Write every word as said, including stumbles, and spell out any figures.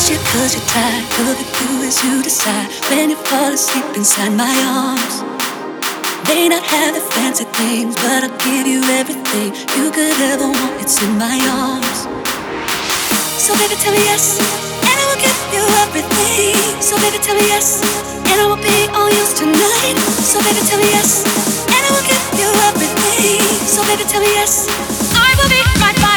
you cause you're tired. All you do is you decide when you fall asleep inside my arms. May not have the fancy things, but I'll give you everything you could ever want. It's in my arms. So baby, tell me yes, and I will give you everything. So baby, tell me yes, and I will be all yours tonight. So baby, tell me yes, and I will give you everything. So baby, tell me yes, I will be right by.